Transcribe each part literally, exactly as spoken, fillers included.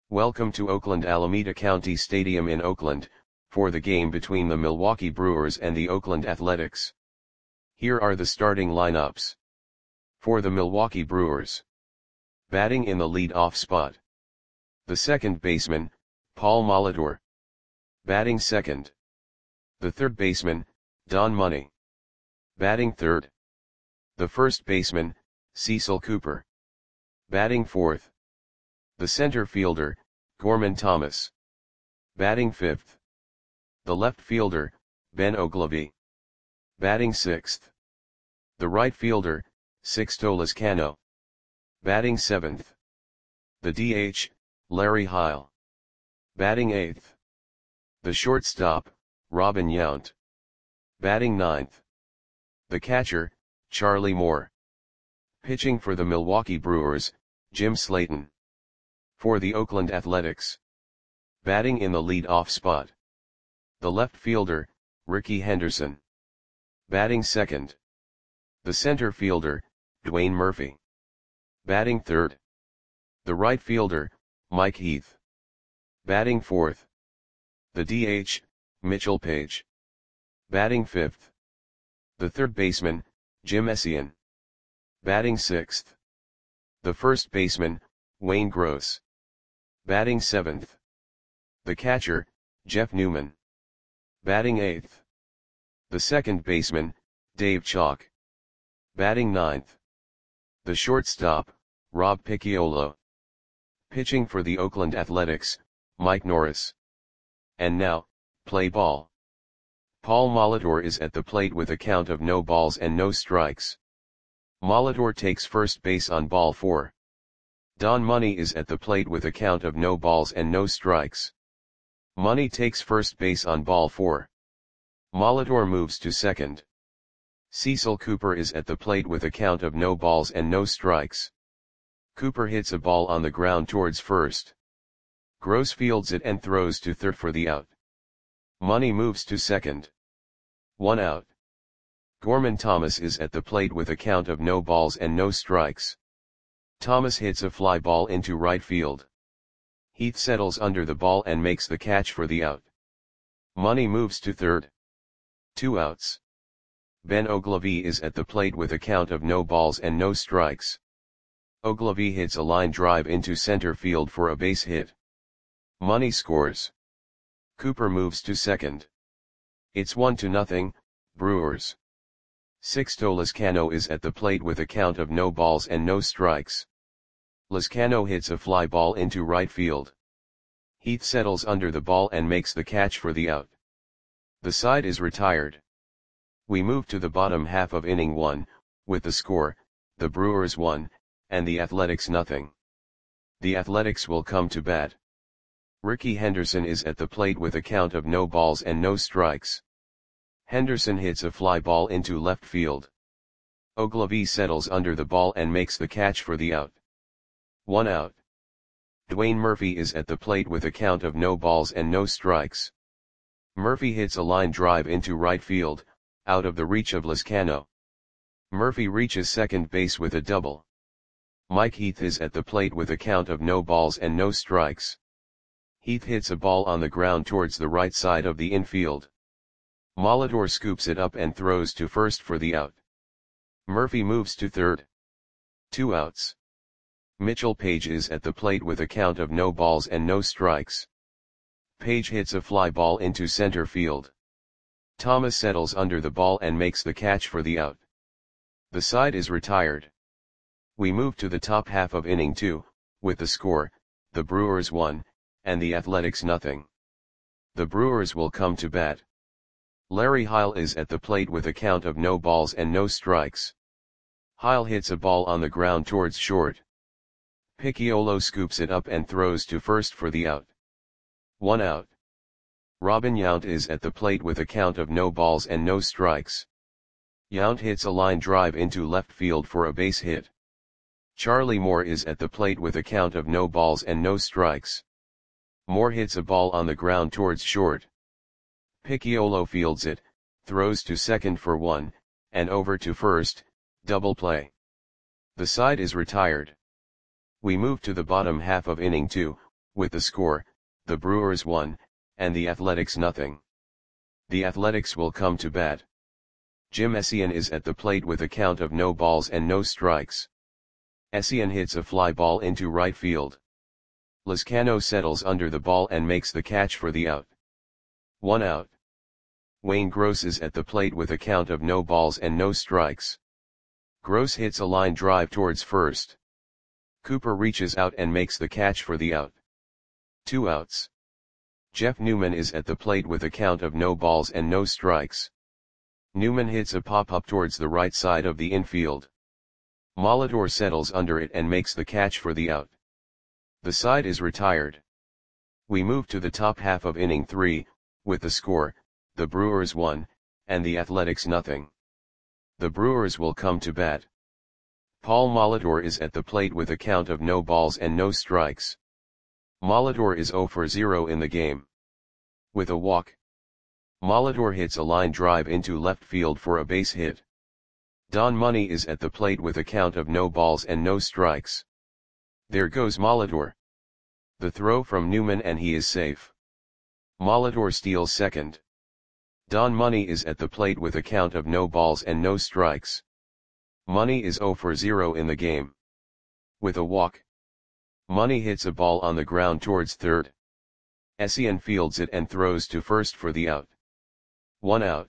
Welcome to Oakland Alameda County Stadium in Oakland, for the game between the Milwaukee Brewers and the Oakland Athletics. Here are the starting lineups. For the Milwaukee Brewers. Batting in the lead-off spot. The second baseman, Paul Molitor. Batting second. The third baseman, Don Money. Batting third. The first baseman, Cecil Cooper. Batting fourth. The center fielder, Gorman Thomas. Batting fifth. The left fielder, Ben Oglivie. Batting sixth. The right fielder, Sixto Lizcano. Batting seventh. The D H, Larry Heil. Batting eighth. The shortstop, Robin Yount. Batting ninth. The catcher, Charlie Moore. Pitching for the Milwaukee Brewers, Jim Slayton. For the Oakland Athletics. Batting in the lead-off spot. The left fielder, Rickey Henderson. Batting second. The center fielder, Dwayne Murphy. Batting third. The right fielder, Mike Heath. Batting fourth. The D H, Mitchell Page. Batting fifth. The third baseman, Jim Essien. Batting sixth. The first baseman, Wayne Gross. Batting seventh. The catcher, Jeff Newman. Batting eighth. The second baseman, Dave Chalk. Batting ninth. The shortstop, Rob Picciolo. Pitching for the Oakland Athletics, Mike Norris. And now, play ball. Paul Molitor is at the plate with a count of no balls and no strikes. Molitor takes first base on ball four. Don Money is at the plate with a count of no balls and no strikes. Money takes first base on ball four. Molitor moves to second. Cecil Cooper is at the plate with a count of no balls and no strikes. Cooper hits a ball on the ground towards first. Gross fields it and throws to third for the out. Money moves to second. One out. Gorman Thomas is at the plate with a count of no balls and no strikes. Thomas hits a fly ball into right field. Heath settles under the ball and makes the catch for the out. Money moves to third. Two outs. Ben Oglivie is at the plate with a count of no balls and no strikes. Oglivie hits a line drive into center field for a base hit. Money scores. Cooper moves to second. It's one to nothing, Brewers. Sixto Lizcano is at the plate with a count of no balls and no strikes. Lizcano hits a fly ball into right field. Heath settles under the ball and makes the catch for the out. The side is retired. We move to the bottom half of inning one, with the score, the Brewers one, and the Athletics nothing. The Athletics will come to bat. Rickey Henderson is at the plate with a count of no balls and no strikes. Henderson hits a fly ball into left field. Oglivie settles under the ball and makes the catch for the out. One out. Dwayne Murphy is at the plate with a count of no balls and no strikes. Murphy hits a line drive into right field, out of the reach of Lizcano. Murphy reaches second base with a double. Mike Heath is at the plate with a count of no balls and no strikes. Heath hits a ball on the ground towards the right side of the infield. Molitor scoops it up and throws to first for the out. Murphy moves to third. Two outs. Mitchell Page is at the plate with a count of no balls and no strikes. Page hits a fly ball into center field. Thomas settles under the ball and makes the catch for the out. The side is retired. We move to the top half of inning two, with the score, the Brewers one, and the Athletics nothing. The Brewers will come to bat. Larry Heil is at the plate with a count of no balls and no strikes. Heil hits a ball on the ground towards short. Picciolo scoops it up and throws to first for the out. One out. Robin Yount is at the plate with a count of no balls and no strikes. Yount hits a line drive into left field for a base hit. Charlie Moore is at the plate with a count of no balls and no strikes. Moore hits a ball on the ground towards short. Picciolo fields it, throws to second for one, and over to first, double play. The side is retired. We move to the bottom half of inning two, With the score, the Brewers one, and the Athletics nothing. The Athletics will come to bat. Jim Essien is at the plate with a count of no balls and no strikes. Essien hits a fly ball into right field. Lizcano settles under the ball and makes the catch for the out. One out. Wayne Gross is at the plate with a count of no balls and no strikes. Gross hits a line drive towards first. Cooper reaches out and makes the catch for the out. Two outs. Jeff Newman is at the plate with a count of no balls and no strikes. Newman hits a pop-up towards the right side of the infield. Molitor settles under it and makes the catch for the out. The side is retired. We move to the top half of inning three, with the score, the Brewers one, and the Athletics nothing. The Brewers will come to bat. Paul Molitor is at the plate with a count of no balls and no strikes. Molitor is zero for zero in the game. With a walk, Molitor hits a line drive into left field for a base hit. Don Money is at the plate with a count of no balls and no strikes. There goes Molitor. The throw from Newman and he is safe. Molitor steals second. Don Money is at the plate with a count of no balls and no strikes. Money is zero for zero in the game. With a walk, Money hits a ball on the ground towards third. Essien fields it and throws to first for the out. One out.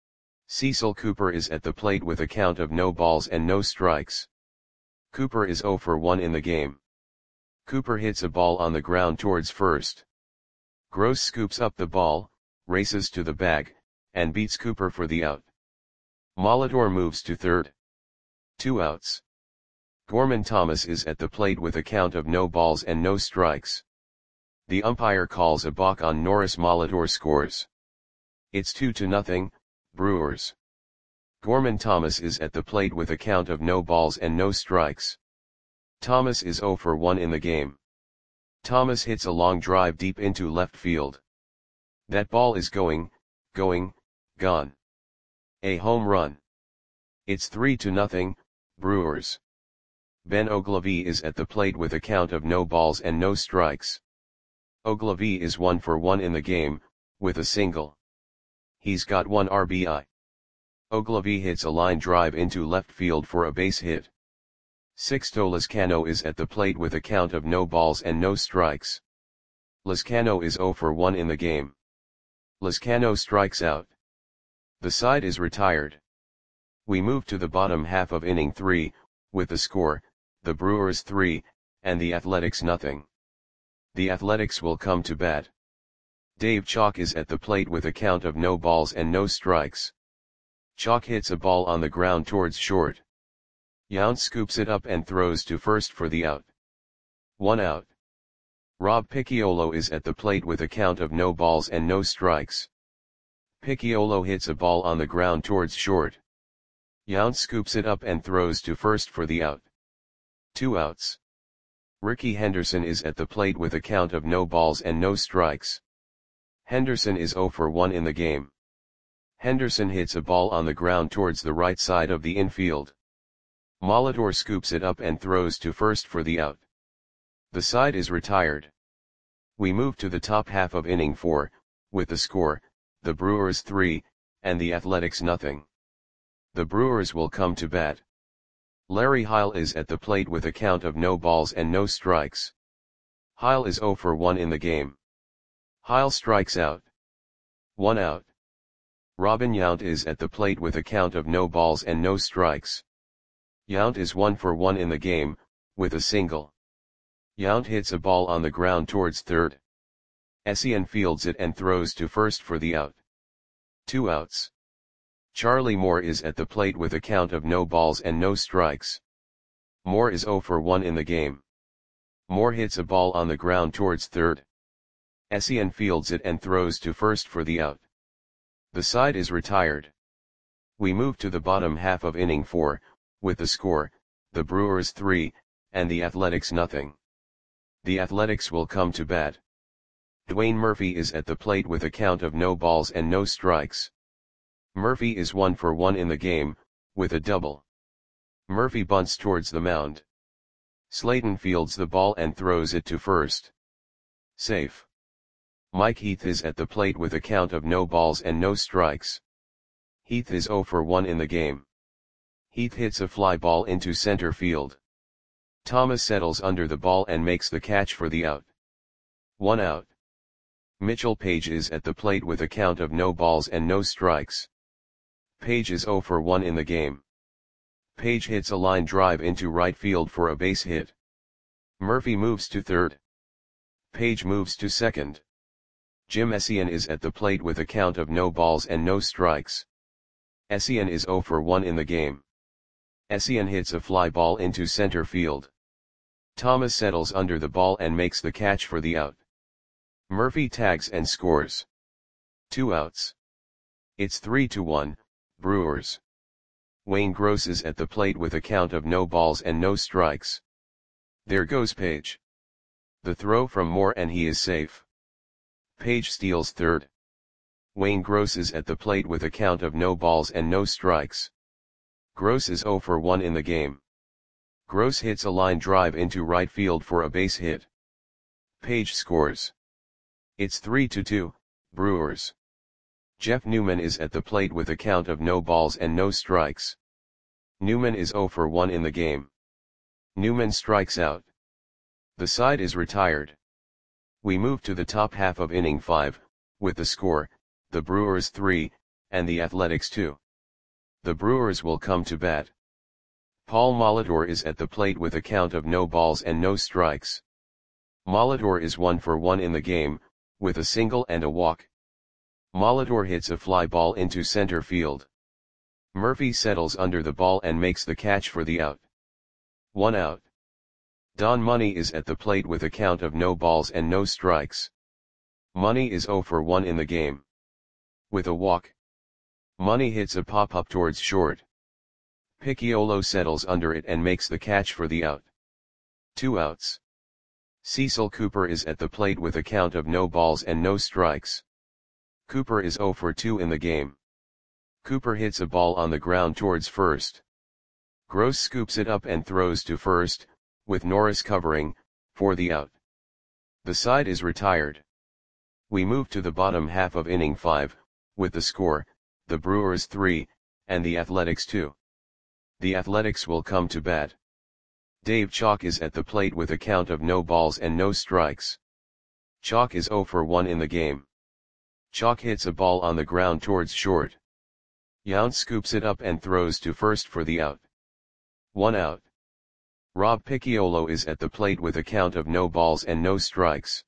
Cecil Cooper is at the plate with a count of no balls and no strikes. Cooper is zero for one in the game. Cooper hits a ball on the ground towards first. Gross scoops up the ball, races to the bag, and beats Cooper for the out. Molitor moves to third. Two outs. Gorman Thomas is at the plate with a count of no balls and no strikes. The umpire calls a balk on Norris. Molitor scores. It's two to nothing, Brewers. Gorman Thomas is at the plate with a count of no balls and no strikes. Thomas is zero for one in the game. Thomas hits a long drive deep into left field. That ball is going, going, gone. A home run. It's three to nothing, Brewers. Ben Ogilvie is at the plate with a count of no balls and no strikes. Ogilvie is one for one in the game, with a single. He's got one R B I. Ogilvie hits a line drive into left field for a base hit. Sixto Lizcano is at the plate with a count of no balls and no strikes. Lizcano is zero for one in the game. Lizcano strikes out. The side is retired. We move to the bottom half of inning three, with the score, the Brewers three, and the Athletics nothing. The Athletics will come to bat. Dave Chalk is at the plate with a count of no balls and no strikes. Chalk hits a ball on the ground towards short. Yount scoops it up and throws to first for the out. One out. Rob Picciolo is at the plate with a count of no balls and no strikes. Picciolo hits a ball on the ground towards short. Yount scoops it up and throws to first for the out. Two outs. Ricky Henderson is at the plate with a count of no balls and no strikes. Henderson is zero for one in the game. Henderson hits a ball on the ground towards the right side of the infield. Molitor scoops it up and throws to first for the out. The side is retired. We move to the top half of inning four, with the score, the Brewers three, and the Athletics nothing. The Brewers will come to bat. Larry Heil is at the plate with a count of no balls and no strikes. Heil is zero for one in the game. Heil strikes out. One out. Robin Yount is at the plate with a count of no balls and no strikes. Yount is one for one in the game, with a single. Yount hits a ball on the ground towards third. Essien fields it and throws to first for the out. Two outs. Charlie Moore is at the plate with a count of no balls and no strikes. Moore is zero for one in the game. Moore hits a ball on the ground towards third. Essien fields it and throws to first for the out. The side is retired. We move to the bottom half of inning four, with the score, the Brewers three, and the Athletics nothing. The Athletics will come to bat. Dwayne Murphy is at the plate with a count of no balls and no strikes. Murphy is one for one in the game, with a double. Murphy bunts towards the mound. Slayton fields the ball and throws it to first. Safe. Mike Heath is at the plate with a count of no balls and no strikes. Heath is zero for one in the game. Heath hits a fly ball into center field. Thomas settles under the ball and makes the catch for the out. One out. Mitchell Page is at the plate with a count of no balls and no strikes. Page is zero for one in the game. Page hits a line drive into right field for a base hit. Murphy moves to third. Page moves to second. Jim Essien is at the plate with a count of no balls and no strikes. Essien is zero for one in the game. Essien hits a fly ball into center field. Thomas settles under the ball and makes the catch for the out. Murphy tags and scores. Two outs. It's three to one, Brewers. Wayne Gross is at the plate with a count of no balls and no strikes. There goes Page. The throw from Moore and he is safe. Page steals third. Wayne Gross is at the plate with a count of no balls and no strikes. Gross is zero for one in the game. Gross hits a line drive into right field for a base hit. Page scores. It's three to two, Brewers. Jeff Newman is at the plate with a count of no balls and no strikes. Newman is zero for one in the game. Newman strikes out. The side is retired. We move to the top half of inning five, with the score, the Brewers three, and the Athletics two. The Brewers will come to bat. Paul Molitor is at the plate with a count of no balls and no strikes. Molitor is one for one in the game, with a single and a walk. Molitor hits a fly ball into center field. Murphy settles under the ball and makes the catch for the out. One out. Don Money is at the plate with a count of no balls and no strikes. Money is zero for one in the game. With a walk. Money hits a pop-up towards short. Picciolo settles under it and makes the catch for the out. Two outs. Cecil Cooper is at the plate with a count of no balls and no strikes. Cooper is zero for two in the game. Cooper hits a ball on the ground towards first. Gross scoops it up and throws to first, with Norris covering, for the out. The side is retired. We move to the bottom half of inning five, with the score, the Brewers three, and the Athletics two. The Athletics will come to bat. Dave Chalk is at the plate with a count of no balls and no strikes. Chalk is zero for one in the game. Chalk hits a ball on the ground towards short. Yount scoops it up and throws to first for the out. One out. Rob Picciolo is at the plate with a count of no balls and no strikes.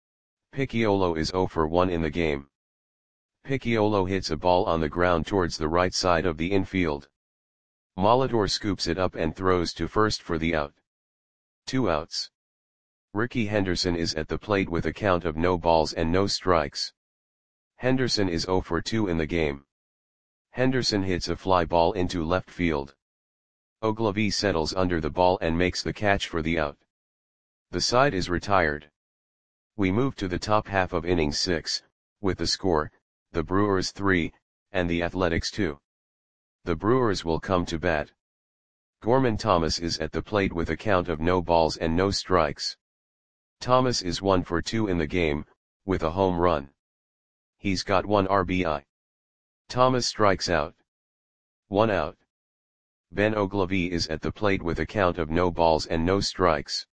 Picciolo is zero for one in the game. Picciolo hits a ball on the ground towards the right side of the infield. Molitor scoops it up and throws to first for the out. Two outs. Ricky Henderson is at the plate with a count of no balls and no strikes. Henderson is zero for two in the game. Henderson hits a fly ball into left field. Ogilvie settles under the ball and makes the catch for the out. The side is retired. We move to the top half of inning six, with the score, the Brewers three, and the Athletics two. The Brewers will come to bat. Gorman Thomas is at the plate with a count of no balls and no strikes. Thomas is one for two in the game, with a home run. He's got one R B I. Thomas strikes out. One out. Ben Ogilvie is at the plate with a count of no balls and no strikes.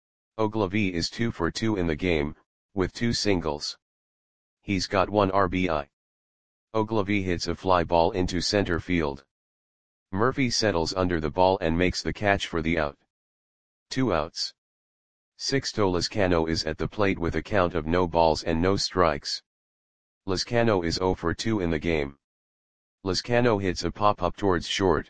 Ogilvie is two for two in the game, with two singles. He's got one R B I. Ogilvie hits a fly ball into center field. Murphy settles under the ball and makes the catch for the out. Two outs. Sixto Lezcano is at the plate with a count of no balls and no strikes. Lezcano is zero for two in the game. Lezcano hits a pop-up towards short.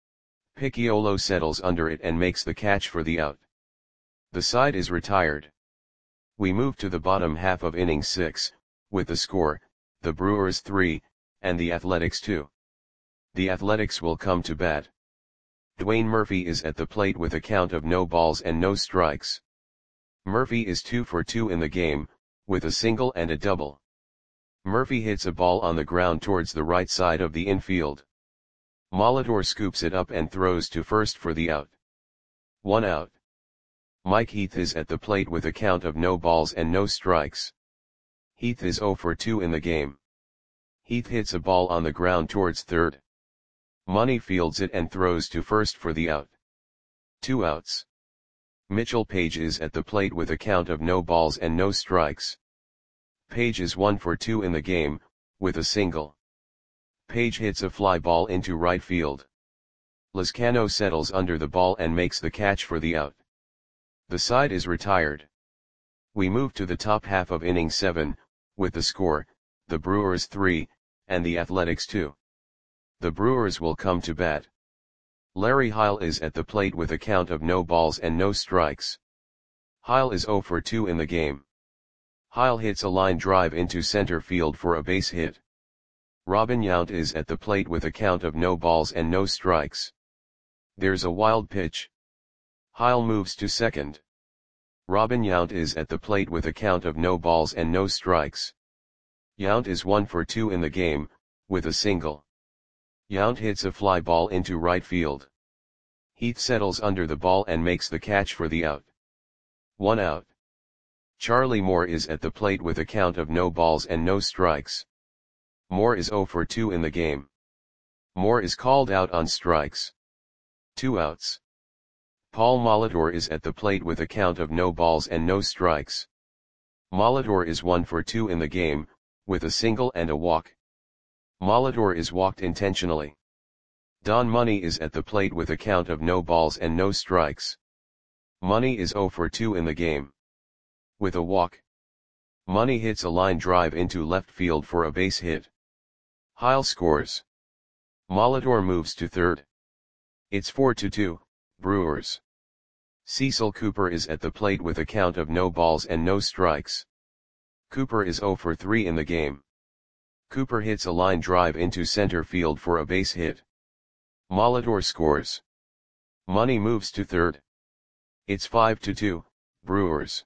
Picciolo settles under it and makes the catch for the out. The side is retired. We move to the bottom half of inning six, with the score, the Brewers three, and the Athletics two. The Athletics will come to bat. Dwayne Murphy is at the plate with a count of no balls and no strikes. Murphy is two for two in the game, with a single and a double. Murphy hits a ball on the ground towards the right side of the infield. Molitor scoops it up and throws to first for the out. One out. Mike Heath is at the plate with a count of no balls and no strikes. Heath is zero for two in the game. Heath hits a ball on the ground towards third. Money fields it and throws to first for the out. Two outs. Mitchell Page is at the plate with a count of no balls and no strikes. Page is one for two in the game, with a single. Page hits a fly ball into right field. Lizcano settles under the ball and makes the catch for the out. The side is retired. We move to the top half of inning seven, with the score, the Brewers three, and the Athletics two. The Brewers will come to bat. Larry Heil is at the plate with a count of no balls and no strikes. Heil is zero for two in the game. Heil hits a line drive into center field for a base hit. Robin Yount is at the plate with a count of no balls and no strikes. There's a wild pitch. Heil moves to second. Robin Yount is at the plate with a count of no balls and no strikes. Yount is one for two in the game, with a single. Yount hits a fly ball into right field. Heath settles under the ball and makes the catch for the out. One out. Charlie Moore is at the plate with a count of no balls and no strikes. Moore is zero for two in the game. Moore is called out on strikes. Two outs. Paul Molitor is at the plate with a count of no balls and no strikes. Molitor is one for two in the game, with a single and a walk. Molitor is walked intentionally. Don Money is at the plate with a count of no balls and no strikes. Money is zero for two in the game. With a walk. Money hits a line drive into left field for a base hit. Heil scores. Molitor moves to third. It's four to two, Brewers. Cecil Cooper is at the plate with a count of no balls and no strikes. Cooper is zero for three in the game. Cooper hits a line drive into center field for a base hit. Molitor scores. Money moves to third. It's five to two, Brewers.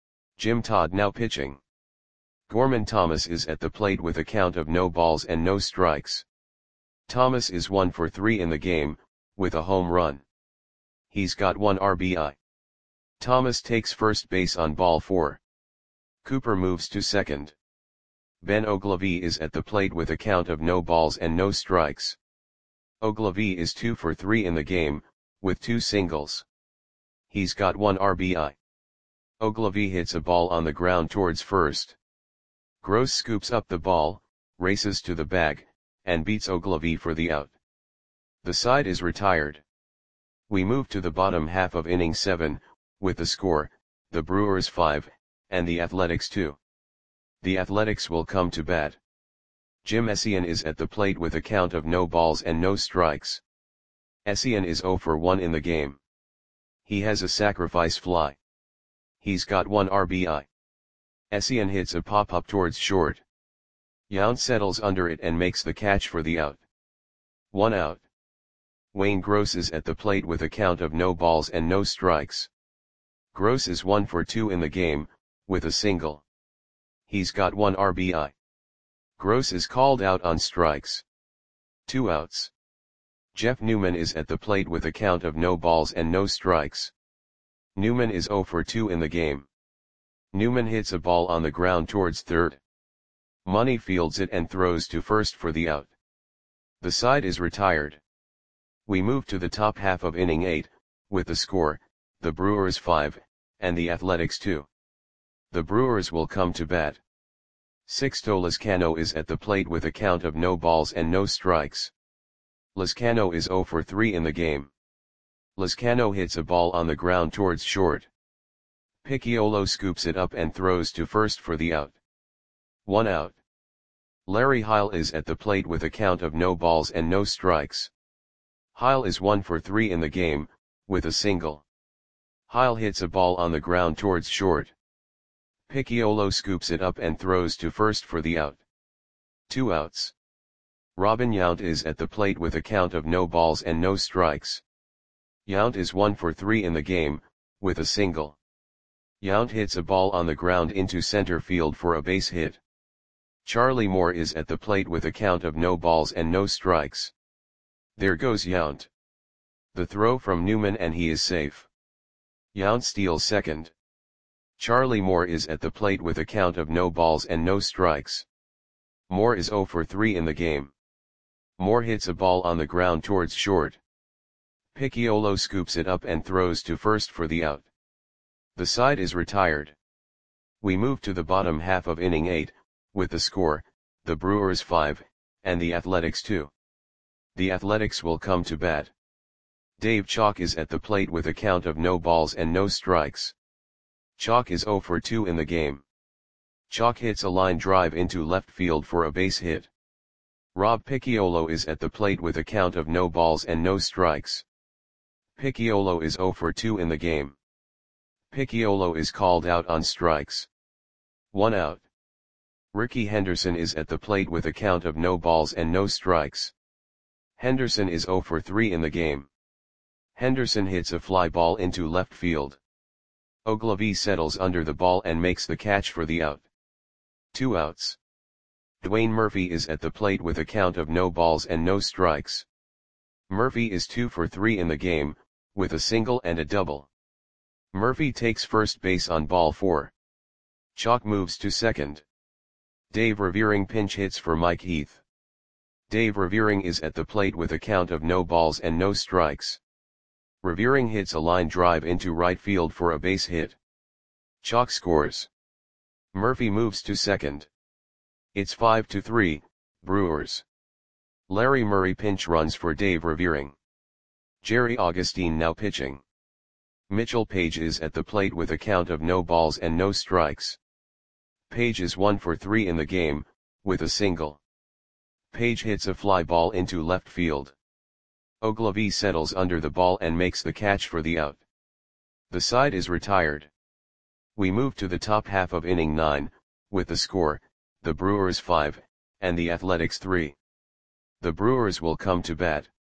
Jim Todd now pitching. Gorman Thomas is at the plate with a count of no balls and no strikes. Thomas is one for three in the game, with a home run. He's got one R B I. Thomas takes first base on ball four. Cooper moves to second. Ben Ogilvie is at the plate with a count of no balls and no strikes. Ogilvie is two for three in the game, with two singles. He's got one R B I. Ogilvie hits a ball on the ground towards first. Gross scoops up the ball, races to the bag, and beats Ogilvie for the out. The side is retired. We move to the bottom half of inning seven, with the score, the Brewers five, and the Athletics two. The Athletics will come to bat. Jim Essien is at the plate with a count of no balls and no strikes. Essien is zero for one in the game. He has a sacrifice fly. He's got one R B I. Essien hits a pop-up towards short. Yount settles under it and makes the catch for the out. One out. Wayne Gross is at the plate with a count of no balls and no strikes. Gross is one for two in the game, with a single. He's got one R B I. Gross is called out on strikes. Two outs. Jeff Newman is at the plate with a count of no balls and no strikes. Newman is zero for two in the game. Newman hits a ball on the ground towards third. Money fields it and throws to first for the out. The side is retired. We move to the top half of inning eight, with the score, the Brewers five, and the Athletics two. The Brewers will come to bat. Sixto Lizcano is at the plate with a count of no balls and no strikes. Lizcano is zero for three in the game. Lizcano hits a ball on the ground towards short. Picciolo scoops it up and throws to first for the out. One out. Larry Heil is at the plate with a count of no balls and no strikes. Heil is one for three in the game, with a single. Heil hits a ball on the ground towards short. Picciolo scoops it up and throws to first for the out. Two outs. Robin Yount is at the plate with a count of no balls and no strikes. Yount is one for three in the game, with a single. Yount hits a ball on the ground into center field for a base hit. Charlie Moore is at the plate with a count of no balls and no strikes. There goes Yount. The throw from Newman and he is safe. Yount steals second. Charlie Moore is at the plate with a count of no balls and no strikes. Moore is zero for three in the game. Moore hits a ball on the ground towards short. Picciolo scoops it up and throws to first for the out. The side is retired. We move to the bottom half of inning eight, with the score, the Brewers five, and the Athletics two. The Athletics will come to bat. Dave Chalk is at the plate with a count of no balls and no strikes. Chalk is zero for two in the game. Chalk hits a line drive into left field for a base hit. Rob Picciolo is at the plate with a count of no balls and no strikes. Picciolo is zero for two in the game. Picciolo is called out on strikes. One out. Ricky Henderson is at the plate with a count of no balls and no strikes. Henderson is zero for three in the game. Henderson hits a fly ball into left field. Ogilvy settles under the ball and makes the catch for the out. Two outs. Dwayne Murphy is at the plate with a count of no balls and no strikes. Murphy is two for three in the game, with a single and a double. Murphy takes first base on ball four. Chalk moves to second. Dave Revering pinch hits for Mike Heath. Dave Revering is at the plate with a count of no balls and no strikes. Revering hits a line drive into right field for a base hit. Chalk scores. Murphy moves to second. It's five to three, Brewers. Larry Murray pinch runs for Dave Revering. Jerry Augustine now pitching. Mitchell Page is at the plate with a count of no balls and no strikes. Page is one for three in the game, with a single. Page hits a fly ball into left field. Ogilvy settles under the ball and makes the catch for the out. The side is retired. We move to the top half of inning nine, with the score, the Brewers five, and the Athletics three. The Brewers will come to bat.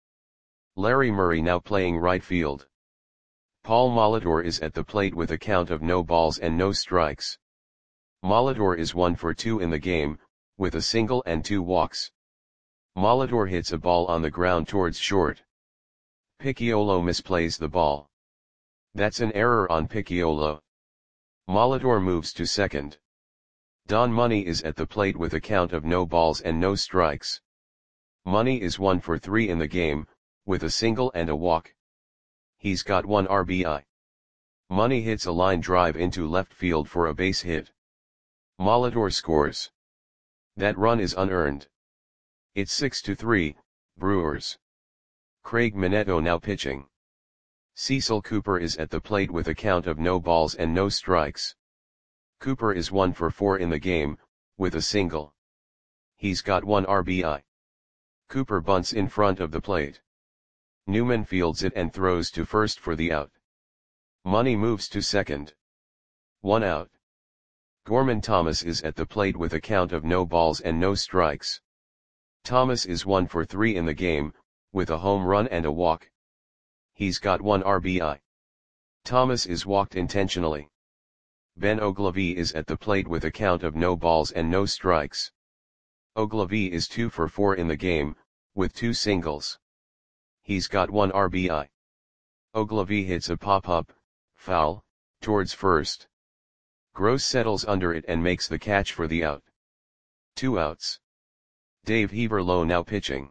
Larry Murray now playing right field. Paul Molitor is at the plate with a count of no balls and no strikes. Molitor is one for two in the game, with a single and two walks. Molitor hits a ball on the ground towards short. Picciolo misplays the ball. That's an error on Picciolo. Molitor moves to second. Don Money is at the plate with a count of no balls and no strikes. Money is one for three in the game, with a single and a walk. He's got one R B I. Money hits a line drive into left field for a base hit. Molitor scores. That run is unearned. It's six to three, Brewers. Craig Minetto now pitching. Cecil Cooper is at the plate with a count of no balls and no strikes. Cooper is one for four in the game, with a single. He's got one R B I. Cooper bunts in front of the plate. Newman fields it and throws to first for the out. Money moves to second. One out. Gorman Thomas is at the plate with a count of no balls and no strikes. Thomas is one for three in the game, with a home run and a walk. He's got one R B I. Thomas is walked intentionally. Ben Ogilvy is at the plate with a count of no balls and no strikes. Ogilvy is two for four in the game, with two singles. He's got one R B I. Ogilvy hits a pop-up, foul, towards first. Gross settles under it and makes the catch for the out. Two outs. Dave Heaverlow now pitching.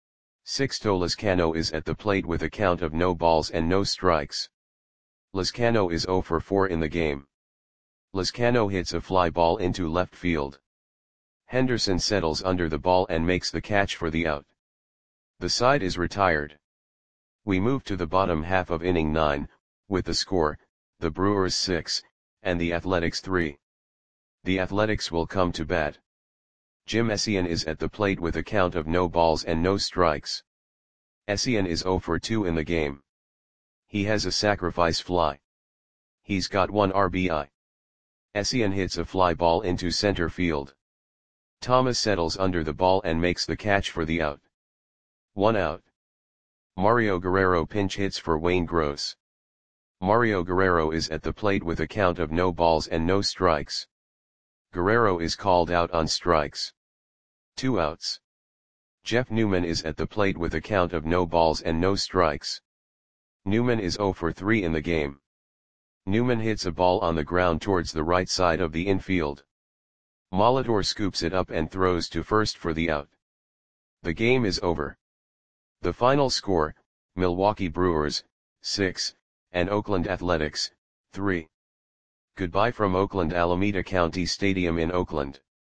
Sixto Lezcano is at the plate with a count of no balls and no strikes. Lezcano is zero for four in the game. Lezcano hits a fly ball into left field. Henderson settles under the ball and makes the catch for the out. The side is retired. We move to the bottom half of inning nine, with the score, the Brewers six, and the Athletics three. The Athletics will come to bat. Jim Essien is at the plate with a count of no balls and no strikes. Essien is zero for two in the game. He has a sacrifice fly. He's got one R B I. Essien hits a fly ball into center field. Thomas settles under the ball and makes the catch for the out. One out. Mario Guerrero pinch hits for Wayne Gross. Mario Guerrero is at the plate with a count of no balls and no strikes. Guerrero is called out on strikes. Two outs. Jeff Newman is at the plate with a count of no balls and no strikes. Newman is zero for three in the game. Newman hits a ball on the ground towards the right side of the infield. Molitor scoops it up and throws to first for the out. The game is over. The final score, Milwaukee Brewers, six, and Oakland Athletics, three. Goodbye from Oakland Alameda County Stadium in Oakland.